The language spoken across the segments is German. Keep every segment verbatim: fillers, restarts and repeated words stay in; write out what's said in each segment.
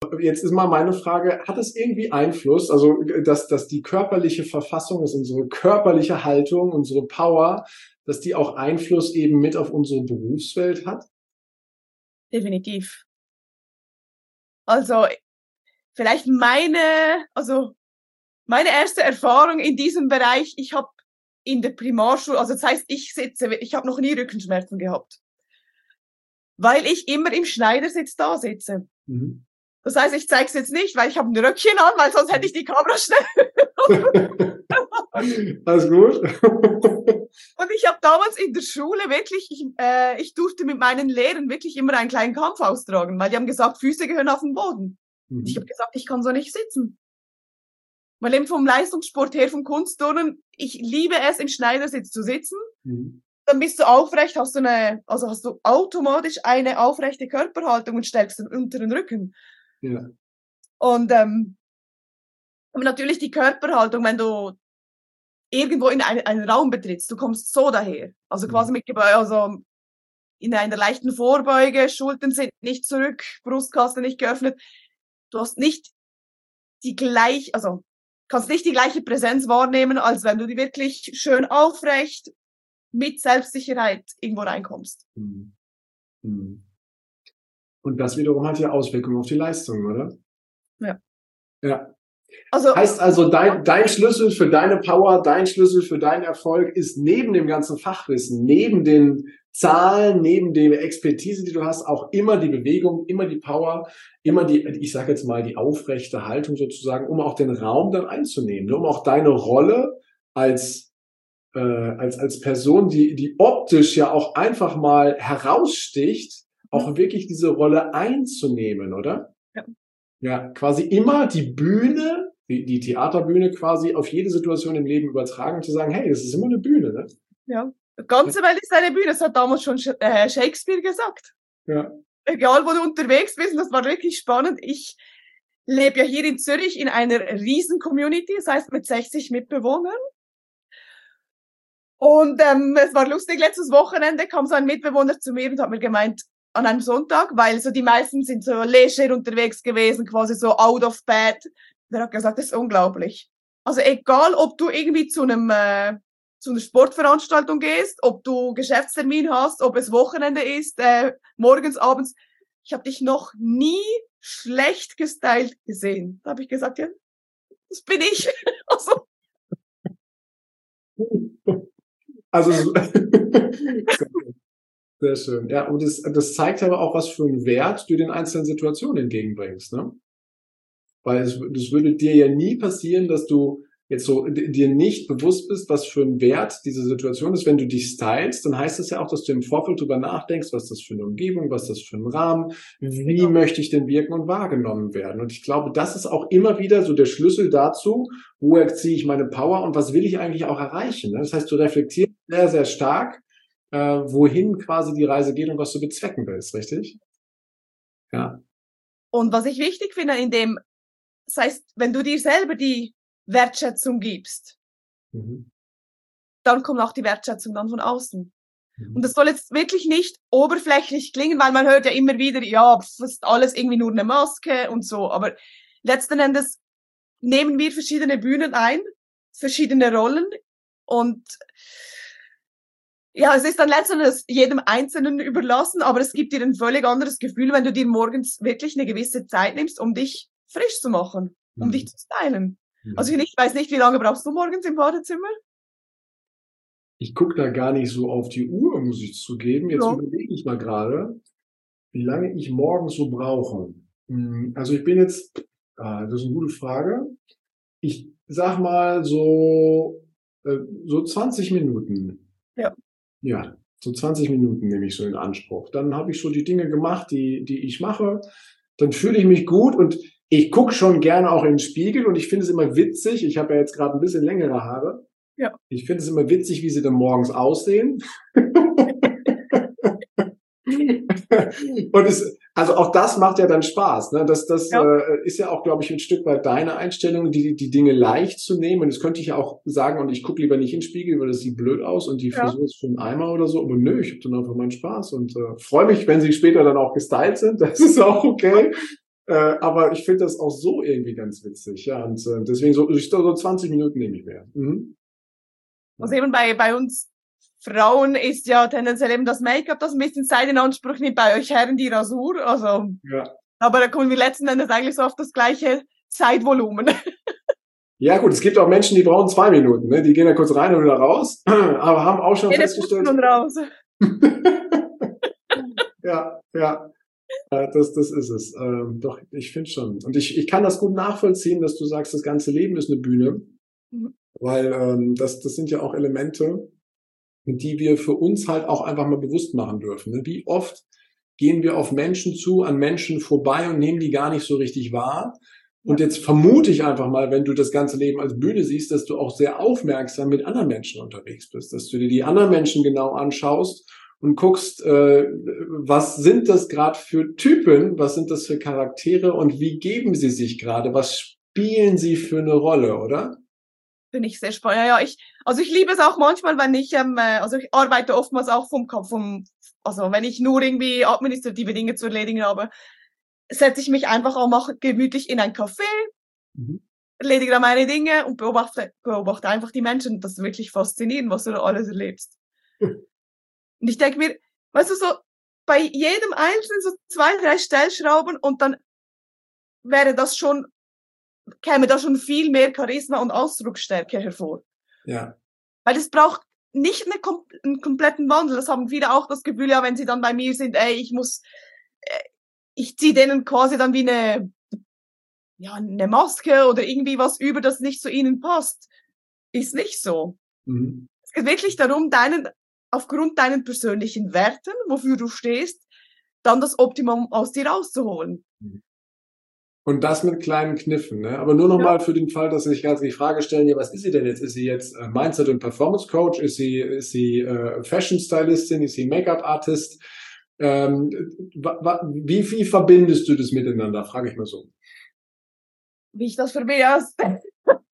jetzt ist mal meine Frage, hat es irgendwie Einfluss, also dass, dass die körperliche Verfassung ist, unsere körperliche Haltung, unsere Power, dass die auch Einfluss eben mit auf unsere Berufswelt hat? Definitiv. Also vielleicht meine, also meine erste Erfahrung in diesem Bereich, ich habe in der Primarschule, also das heißt, ich sitze, ich habe noch nie Rückenschmerzen gehabt, weil ich immer im Schneidersitz da sitze. Mhm. Das heißt, ich zeige es jetzt nicht, weil ich habe ein Röckchen an, weil sonst hätte ich die Kamera schnell. Alles gut. Und ich habe damals in der Schule wirklich, ich, äh, ich durfte mit meinen Lehrern wirklich immer einen kleinen Kampf austragen, weil die haben gesagt, Füße gehören auf den Boden. Mhm. Ich habe gesagt, ich kann so nicht sitzen. Weil eben vom Leistungssport her, vom Kunstturnen, ich liebe es, im Schneidersitz zu sitzen. Mhm. Dann bist du aufrecht, hast du eine, also hast du automatisch eine aufrechte Körperhaltung und stärkst den unteren Rücken. Ja. Und ähm, aber natürlich die Körperhaltung, wenn du irgendwo in einen, einen Raum betrittst, du kommst so daher. Also quasi mit Gebeuge, also in einer leichten Vorbeuge, Schultern sind nicht zurück, Brustkasten nicht geöffnet. Du hast nicht die gleich, also kannst nicht die gleiche Präsenz wahrnehmen, als wenn du die wirklich schön aufrecht mit Selbstsicherheit irgendwo reinkommst. Mhm. Und das wiederum hat ja Auswirkungen auf die Leistung, oder? Ja. Ja. Also, heißt also, dein, dein Schlüssel für deine Power, dein Schlüssel für deinen Erfolg ist neben dem ganzen Fachwissen, neben den Zahlen, neben der Expertise, die du hast, auch immer die Bewegung, immer die Power, immer die, ich sage jetzt mal, die aufrechte Haltung sozusagen, um auch den Raum dann einzunehmen, um auch deine Rolle als äh, als als Person, die die optisch ja auch einfach mal heraussticht, auch wirklich diese Rolle einzunehmen, oder? Ja. Ja, quasi immer die Bühne, die, die Theaterbühne quasi auf jede Situation im Leben übertragen und zu sagen, hey, das ist immer eine Bühne, ne? Ja, die ganze Welt ist eine Bühne, das hat damals schon äh, Shakespeare gesagt. Ja. Egal, wo du unterwegs bist, und das war wirklich spannend. Ich lebe ja hier in Zürich in einer riesen Community, das heißt mit sechzig Mitbewohnern. Und ähm, es war lustig, letztes Wochenende kam so ein Mitbewohner zu mir und hat mir gemeint, an einem Sonntag, weil so die meisten sind so leger unterwegs gewesen, quasi so out of bed. Der hat gesagt, das ist unglaublich. Also egal, ob du irgendwie zu einem äh, zu einer Sportveranstaltung gehst, ob du Geschäftstermin hast, ob es Wochenende ist, äh, morgens, abends, ich habe dich noch nie schlecht gestylt gesehen. Da habe ich gesagt, ja, das bin ich. Also, also sehr schön. Ja, und das, das zeigt aber auch, was für einen Wert du den einzelnen Situationen entgegenbringst, ne? Weil es, das würde dir ja nie passieren, dass du jetzt so dir nicht bewusst bist, was für einen Wert diese Situation ist. Wenn du dich stylst, dann heißt das ja auch, dass du im Vorfeld drüber nachdenkst, was das für eine Umgebung, was das für ein Rahmen, wie genau. möchte ich denn wirken und wahrgenommen werden. Und ich glaube, das ist auch immer wieder so der Schlüssel dazu, wo erziehe ich meine Power und was will ich eigentlich auch erreichen. Das heißt, du reflektierst sehr, sehr stark, äh, wohin quasi die Reise geht und was du bezwecken willst, richtig? Ja. Und was ich wichtig finde in dem, das heißt, wenn du dir selber die Wertschätzung gibst, mhm. dann kommt auch die Wertschätzung dann von außen. Mhm. Und das soll jetzt wirklich nicht oberflächlich klingen, weil man hört ja immer wieder, ja, das ist alles irgendwie nur eine Maske und so. Aber letzten Endes nehmen wir verschiedene Bühnen ein, verschiedene Rollen und ja, es ist dann letzten Endes jedem Einzelnen überlassen, aber es gibt dir ein völlig anderes Gefühl, wenn du dir morgens wirklich eine gewisse Zeit nimmst, um dich frisch zu machen, um mhm. dich zu stylen. Also ich weiß nicht, wie lange brauchst du morgens im Badezimmer? Ich gucke da gar nicht so auf die Uhr, muss ich zugeben. Jetzt ja. überlege ich mal gerade, wie lange ich morgens so brauche. Also ich bin jetzt, ah, das ist eine gute Frage. Ich sag mal so, so zwanzig Minuten. Ja. Ja, so zwanzig Minuten nehme ich so in Anspruch. Dann habe ich so die Dinge gemacht, die, die ich mache. Dann fühle ich mich gut und ich gucke schon gerne auch in den Spiegel und ich finde es immer witzig. Ich habe ja jetzt gerade ein bisschen längere Haare. Ja. Ich finde es immer witzig, wie sie dann morgens aussehen. Und es, also auch das macht ja dann Spaß. Ne? Das, das ja. äh, ist ja auch, glaube ich, ein Stück weit deine Einstellung, die, die Dinge leicht zu nehmen. Und das könnte ich ja auch sagen, und ich gucke lieber nicht in den Spiegel, weil das sieht blöd aus und die Frisur ja. ist für einen Eimer oder so. Aber nö, ich habe dann einfach meinen Spaß und äh, freue mich, wenn sie später dann auch gestylt sind. Das ist auch okay. äh, aber ich finde das auch so irgendwie ganz witzig. Ja, und äh, deswegen so, so zwanzig Minuten nehme ich mehr. Mhm. Also eben bei, bei uns Frauen ist ja tendenziell eben das Make-up, das ein bisschen Zeit in Anspruch nimmt, bei euch Herren die Rasur. Also, ja. Aber da kommen wir letzten Endes eigentlich so auf das gleiche Zeitvolumen. Ja gut, es gibt auch Menschen, die brauchen zwei Minuten. Ne? Die gehen da kurz rein und wieder raus, aber haben auch schon Jede festgestellt... Und raus. ja, ja. Das, das ist es. Ähm, doch, ich finde schon. Und ich, ich kann das gut nachvollziehen, dass du sagst, das ganze Leben ist eine Bühne. Mhm. Weil ähm, das, das sind ja auch Elemente, die wir für uns halt auch einfach mal bewusst machen dürfen. Ne? Wie oft gehen wir auf Menschen zu, an Menschen vorbei und nehmen die gar nicht so richtig wahr? Und jetzt vermute ich einfach mal, wenn du das ganze Leben als Bühne siehst, dass du auch sehr aufmerksam mit anderen Menschen unterwegs bist, dass du dir die anderen Menschen genau anschaust und guckst, äh, was sind das gerade für Typen, was sind das für Charaktere und wie geben sie sich gerade, was spielen sie für eine Rolle, oder? Finde ich sehr spannend. Ja, ja, ich, also ich liebe es auch manchmal, wenn ich, ähm, also ich arbeite oftmals auch vom Kopf, vom, also wenn ich nur irgendwie administrative Dinge zu erledigen habe, setze ich mich einfach auch mal gemütlich in ein Café, mhm. erledige da meine Dinge und beobachte, beobachte einfach die Menschen. Das ist wirklich faszinierend, was du da alles erlebst. Mhm. Und ich denke mir, weißt du, so bei jedem Einzelnen so zwei, drei Stellschrauben und dann wäre das schon, käme da schon viel mehr Charisma und Ausdrucksstärke hervor. Ja. Weil es braucht nicht eine, einen kompletten Wandel. Das haben viele auch das Gefühl, ja, wenn sie dann bei mir sind, ey, ich muss, ich ziehe denen quasi dann wie eine, ja, eine Maske oder irgendwie was über, das nicht zu ihnen passt. Ist nicht so. Mhm. Es geht wirklich darum, deinen, aufgrund deinen persönlichen Werten, wofür du stehst, dann das Optimum aus dir rauszuholen. Und das mit kleinen Kniffen, ne? Aber nur nochmal ja. Für den Fall, dass Sie sich gerade die Frage stellen, ja, was ist sie denn jetzt? Ist sie jetzt äh, Mindset- und Performance-Coach? Ist sie, ist sie äh, Fashion-Stylistin? Ist sie Make-up-Artist? Ähm, wie, wie verbindest du das miteinander? Frage ich mal so. Wie ich das verbinde? Das ist eine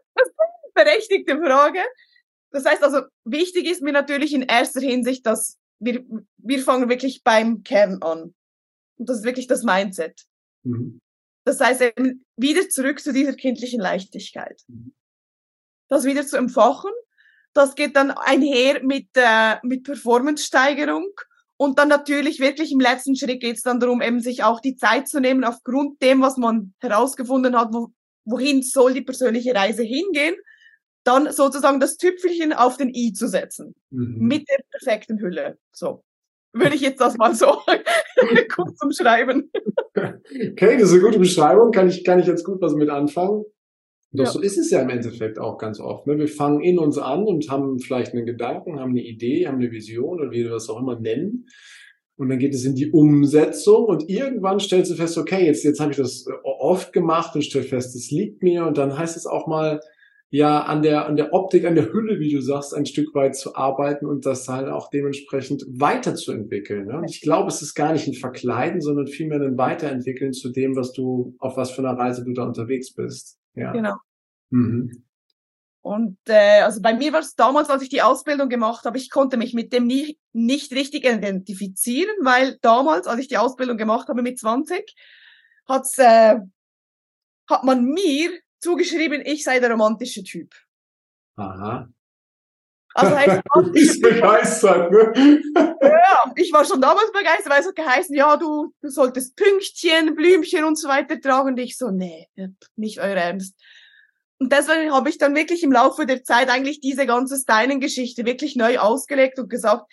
berechtigte Frage. Das heißt also, wichtig ist mir natürlich in erster Hinsicht, dass wir, wir fangen wirklich beim Kern an. Und das ist wirklich das Mindset. Mhm. Das heißt eben wieder zurück zu dieser kindlichen Leichtigkeit. Mhm. Das wieder zu entfachen. Das geht dann einher mit, äh, mit Performance-Steigerung. Und dann natürlich wirklich im letzten Schritt geht es dann darum, eben sich auch die Zeit zu nehmen, aufgrund dem, was man herausgefunden hat, wo, wohin soll die persönliche Reise hingehen, dann sozusagen das Tüpfelchen auf den i zu setzen. Mhm. Mit der perfekten Hülle. So. Würde ich jetzt das mal so kurz umschreiben. Okay, das ist eine gute Beschreibung. Kann ich, kann ich jetzt gut was mit anfangen. Doch ja. So ist es ja im Endeffekt auch ganz oft. Ne? Wir fangen in uns an und haben vielleicht einen Gedanken, haben eine Idee, haben eine Vision oder wie wir das auch immer nennen. Und dann geht es in die Umsetzung und irgendwann stellst du fest, okay, jetzt, jetzt habe ich das oft gemacht und stell fest, es liegt mir. Und dann heißt es auch mal, ja, an der, an der Optik, an der Hülle, wie du sagst, ein Stück weit zu arbeiten und das halt auch dementsprechend weiterzuentwickeln. Ne? Und ich glaube, es ist gar nicht ein Verkleiden, sondern vielmehr ein Weiterentwickeln zu dem, was du, auf was für einer Reise du da unterwegs bist. Ja. Genau. Mhm. Und äh, also bei mir war es damals, als ich die Ausbildung gemacht habe, ich konnte mich mit dem nie, nicht richtig identifizieren, weil damals, als ich die Ausbildung gemacht habe mit zwanzig, hat's, äh, hat man mir zugeschrieben, ich sei der romantische Typ. Aha. Also heißt, du bist begeistert, ne? Ja, ich war schon damals begeistert, weil es hat geheißen, ja, du, du solltest Pünktchen, Blümchen und so weiter tragen. Und ich so, nee, nicht euer Ernst. Und deswegen habe ich dann wirklich im Laufe der Zeit eigentlich diese ganze Styling-Geschichte wirklich neu ausgelegt und gesagt,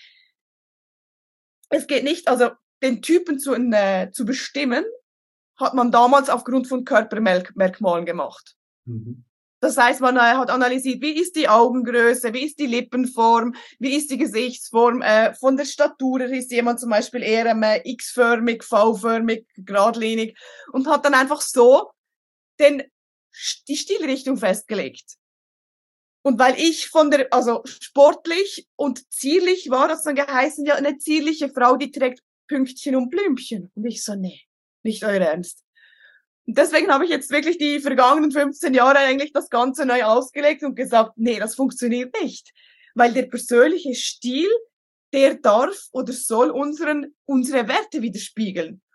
es geht nicht, also den Typen zu, äh, zu bestimmen, hat man damals aufgrund von Körpermerkmalen gemacht. Mhm. Das heißt, man hat analysiert, wie ist die Augengröße, wie ist die Lippenform, wie ist die Gesichtsform, äh, von der Statur ist jemand zum Beispiel eher äh, X-förmig, V-förmig, geradlinig und hat dann einfach so den, die Stilrichtung festgelegt. Und weil ich von der, also sportlich und zierlich war, hat es dann geheißen, ja, eine zierliche Frau, die trägt Pünktchen und Blümchen. Und ich so, nee, nicht euer Ernst. Und deswegen habe ich jetzt wirklich die vergangenen fünfzehn Jahre eigentlich das Ganze neu ausgelegt und gesagt, nee, das funktioniert nicht. Weil der persönliche Stil, der darf oder soll unseren, unsere Werte widerspiegeln.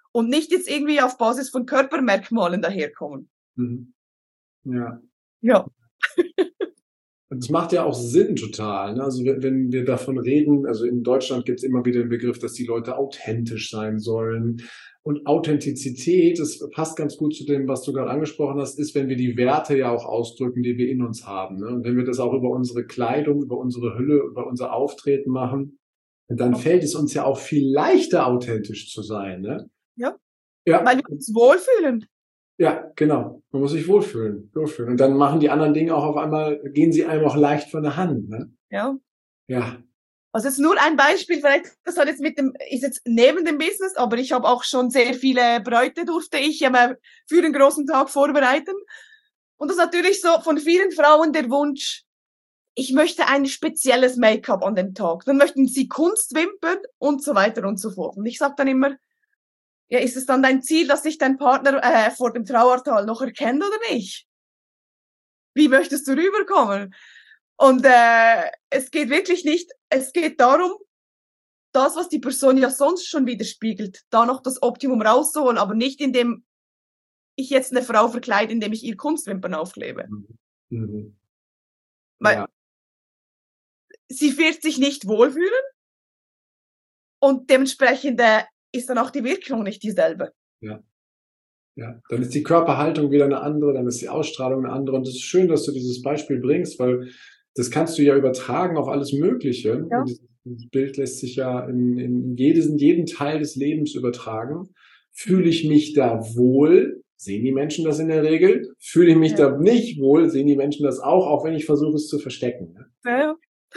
und nicht jetzt irgendwie auf Basis von Körpermerkmalen daherkommen. Mhm. Ja. Ja. Und das macht ja auch Sinn total. Ne? Also wenn, wenn wir davon reden, also in Deutschland gibt es immer wieder den Begriff, dass die Leute authentisch sein sollen. Und Authentizität, das passt ganz gut zu dem, was du gerade angesprochen hast, ist, wenn wir die Werte ja auch ausdrücken, die wir in uns haben. Ne? Und wenn wir das auch über unsere Kleidung, über unsere Hülle, über unser Auftreten machen, dann fällt es uns ja auch viel leichter, authentisch zu sein. Ne? Ja. Ja. Weil wir uns wohlfühlen. Ja, genau. Man muss sich wohlfühlen, wohlfühlen. Und dann machen die anderen Dinge auch auf einmal, gehen sie einem auch leicht von der Hand. Ne? Ja. Ja. Also jetzt nur ein Beispiel, vielleicht, das hat jetzt mit dem, ist jetzt neben dem Business, aber ich habe auch schon sehr viele Bräute durfte ich immer für den großen Tag vorbereiten. Und das ist natürlich so von vielen Frauen der Wunsch, ich möchte ein spezielles Make-up an dem Tag. Dann möchten sie Kunstwimpern und so weiter und so fort. Und ich sage dann immer, ja, ist es dann dein Ziel, dass sich dein Partner äh, vor dem Trauertal noch erkennt oder nicht? Wie möchtest du rüberkommen? Und äh, es geht wirklich nicht, es geht darum, das, was die Person ja sonst schon widerspiegelt, da noch das Optimum rauszuholen, aber nicht indem ich jetzt eine Frau verkleide, indem ich ihr Kunstwimpern aufklebe. Mhm. Weil Ja. sie wird sich nicht wohlfühlen und dementsprechend äh, ist dann auch die Wirkung nicht dieselbe. Ja. Ja, dann ist die Körperhaltung wieder eine andere, dann ist die Ausstrahlung eine andere. Und es ist schön, dass du dieses Beispiel bringst, weil das kannst du ja übertragen auf alles Mögliche. Ja. Und dieses Bild lässt sich ja in, in jedes, in jeden Teil des Lebens übertragen. Fühle ich mich da wohl? Sehen die Menschen das in der Regel? Fühle ich mich Ja. da nicht wohl? Sehen die Menschen das auch, auch wenn ich versuche, es zu verstecken. Ja.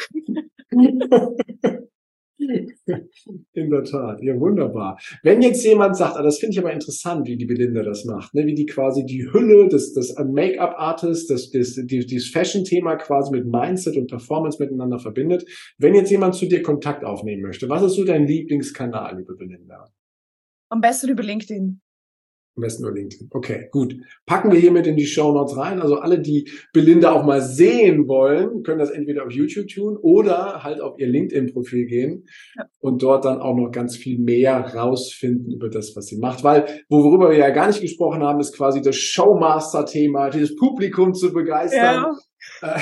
In der Tat, ja, wunderbar. Wenn jetzt jemand sagt, ah, das finde ich aber interessant, wie die Belinda das macht, ne? Wie die quasi die Hülle des, des Make-up-Artists, das, das, die, dieses Fashion-Thema quasi mit Mindset und Performance miteinander verbindet. Wenn jetzt jemand zu dir Kontakt aufnehmen möchte, was ist so dein Lieblingskanal, liebe Belinda? Am besten über LinkedIn. Am besten nur LinkedIn. Okay, gut. Packen wir hiermit in die Shownotes rein. Also alle, die Belinda auch mal sehen wollen, können das entweder auf YouTube tun oder halt auf ihr LinkedIn-Profil gehen Ja. und dort dann auch noch ganz viel mehr rausfinden über das, was sie macht. Weil, worüber wir ja gar nicht gesprochen haben, ist quasi das Showmaster-Thema, dieses Publikum zu begeistern. Ja.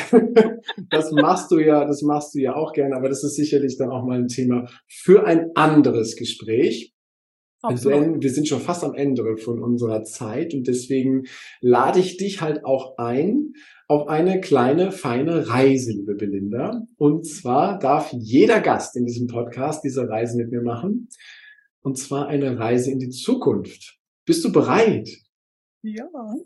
Das machst du ja, das machst du ja auch gerne, aber das ist sicherlich dann auch mal ein Thema für ein anderes Gespräch. Absolut. Denn wir sind schon fast am Ende von unserer Zeit und deswegen lade ich dich halt auch ein auf eine kleine, feine Reise, liebe Belinda. Und zwar darf jeder Gast in diesem Podcast diese Reise mit mir machen. Und zwar eine Reise in die Zukunft. Bist du bereit? Ja.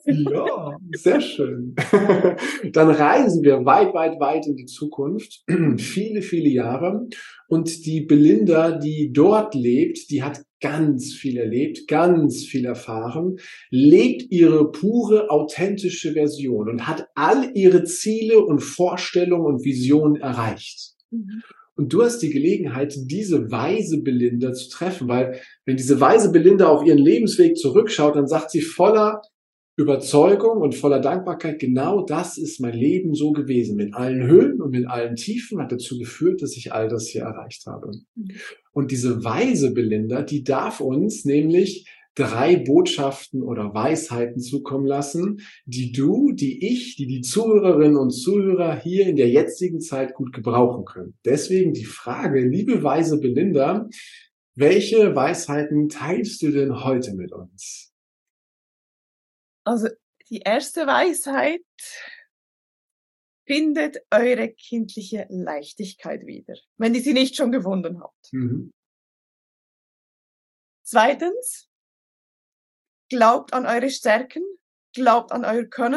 Ja, sehr schön. Dann reisen wir weit, weit, weit in die Zukunft. Viele, viele Jahre. Und die Belinda, die dort lebt, die hat ganz viel erlebt, ganz viel erfahren, lebt ihre pure, authentische Version und hat all ihre Ziele und Vorstellungen und Visionen erreicht. Mhm. Und du hast die Gelegenheit, diese weise Belinda zu treffen, weil wenn diese weise Belinda auf ihren Lebensweg zurückschaut, dann sagt sie voller Überzeugung und voller Dankbarkeit, genau das ist mein Leben so gewesen. Mit allen Höhen und mit allen Tiefen hat dazu geführt, dass ich all das hier erreicht habe. Mhm. Und diese weise Belinda, die darf uns nämlich drei Botschaften oder Weisheiten zukommen lassen, die du, die ich, die die Zuhörerinnen und Zuhörer hier in der jetzigen Zeit gut gebrauchen können. Deswegen die Frage, liebe weise Belinda, welche Weisheiten teilst du denn heute mit uns? Also die erste Weisheit: Findet eure kindliche Leichtigkeit wieder, wenn ihr sie nicht schon gefunden habt. Mhm. Zweitens: Glaubt an eure Stärken, glaubt an euer Können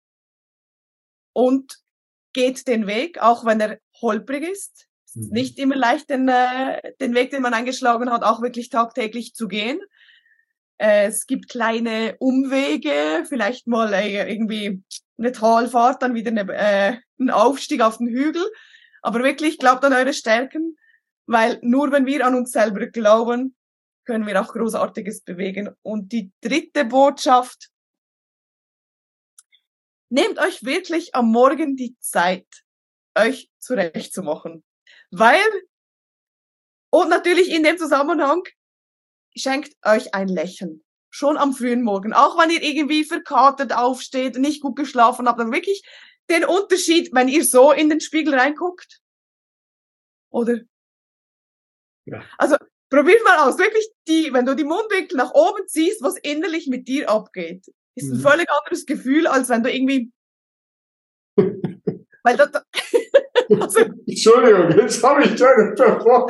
und geht den Weg, auch wenn er holprig ist. Es ist Mhm. nicht immer leicht, den, äh, den Weg, den man eingeschlagen hat, auch wirklich tagtäglich zu gehen. Äh, es gibt kleine Umwege, vielleicht mal äh, irgendwie eine Talfahrt, dann wieder eine, äh, ein Aufstieg auf den Hügel. Aber wirklich, glaubt an eure Stärken, weil nur wenn wir an uns selber glauben, können wir auch Großartiges bewegen. Und die dritte Botschaft: Nehmt euch wirklich am Morgen die Zeit, euch zurechtzumachen. Weil, und natürlich in dem Zusammenhang, schenkt euch ein Lächeln. Schon am frühen Morgen. Auch wenn ihr irgendwie verkatert aufsteht, nicht gut geschlafen habt, aber wirklich den Unterschied, wenn ihr so in den Spiegel reinguckt. Oder? Ja. Also, probier mal aus. Wirklich die, wenn du die Mundwinkel nach oben ziehst, was innerlich mit dir abgeht. Ist ein Mhm. völlig anderes Gefühl, als wenn du irgendwie, weil das, also, Entschuldigung, jetzt habe ich deine davor.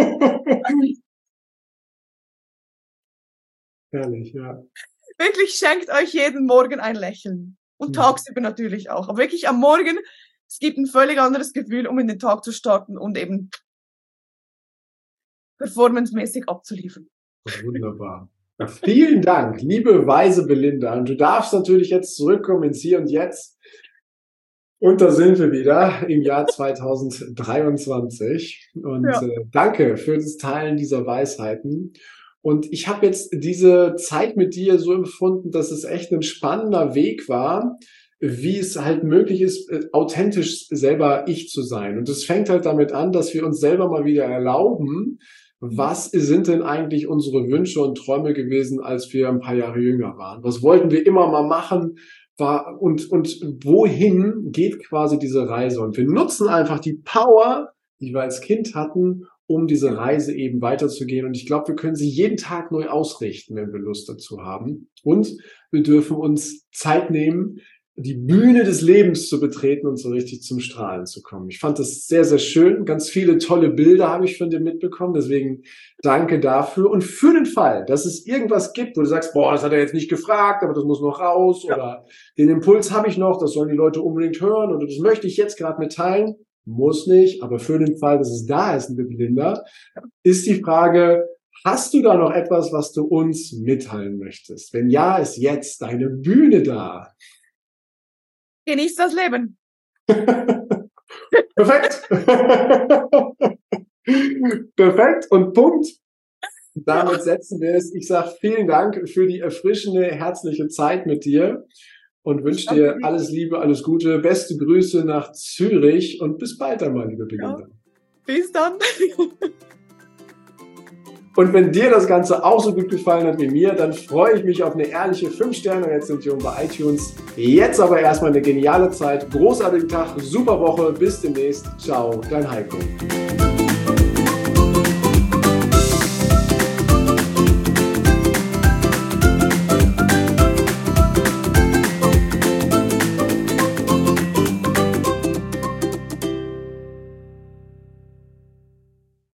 Herrlich, ja. wirklich schenkt euch jeden Morgen ein Lächeln. Und Mhm. tagsüber natürlich auch. Aber wirklich am Morgen, es gibt ein völlig anderes Gefühl, um in den Tag zu starten und eben performancemäßig abzuliefern. Wunderbar. Ja, vielen Dank, liebe weise Belinda. Und du darfst natürlich jetzt zurückkommen ins Hier und Jetzt. Und da sind wir wieder im Jahr zweitausenddreiundzwanzig. Und Ja. äh, danke für das Teilen dieser Weisheiten. Und ich habe jetzt diese Zeit mit dir so empfunden, dass es echt ein spannender Weg war, wie es halt möglich ist, äh, authentisch selber ich zu sein. Und es fängt halt damit an, dass wir uns selber mal wieder erlauben, was sind denn eigentlich unsere Wünsche und Träume gewesen, als wir ein paar Jahre jünger waren? Was wollten wir immer mal machen? War, und, und wohin geht quasi diese Reise? Und wir nutzen einfach die Power, die wir als Kind hatten, um diese Reise eben weiterzugehen. Und ich glaube, wir können sie jeden Tag neu ausrichten, wenn wir Lust dazu haben. Und wir dürfen uns Zeit nehmen, die Bühne des Lebens zu betreten und so richtig zum Strahlen zu kommen. Ich fand das sehr, sehr schön. Ganz viele tolle Bilder habe ich von dir mitbekommen. Deswegen danke dafür. Und für den Fall, dass es irgendwas gibt, wo du sagst, boah, das hat er jetzt nicht gefragt, aber das muss noch raus, ja, oder den Impuls habe ich noch, das sollen die Leute unbedingt hören oder das möchte ich jetzt gerade mitteilen, muss nicht, aber für den Fall, dass es da ist, liebe Belinda, ist die Frage, hast du da noch etwas, was du uns mitteilen möchtest? Wenn ja, ist jetzt deine Bühne da. Genießt das Leben. Perfekt. Perfekt und Punkt. Damit setzen wir es. Ich sage vielen Dank für die erfrischende, herzliche Zeit mit dir und wünsche dir alles Liebe, alles Gute, beste Grüße nach Zürich und bis bald einmal, liebe Belinda. Ja. Bis dann. Und wenn dir das Ganze auch so gut gefallen hat wie mir, dann freue ich mich auf eine ehrliche fünf Sterne Rezension bei iTunes. Jetzt aber erstmal eine geniale Zeit, großartigen Tag, super Woche, bis demnächst. Ciao, dein Heiko.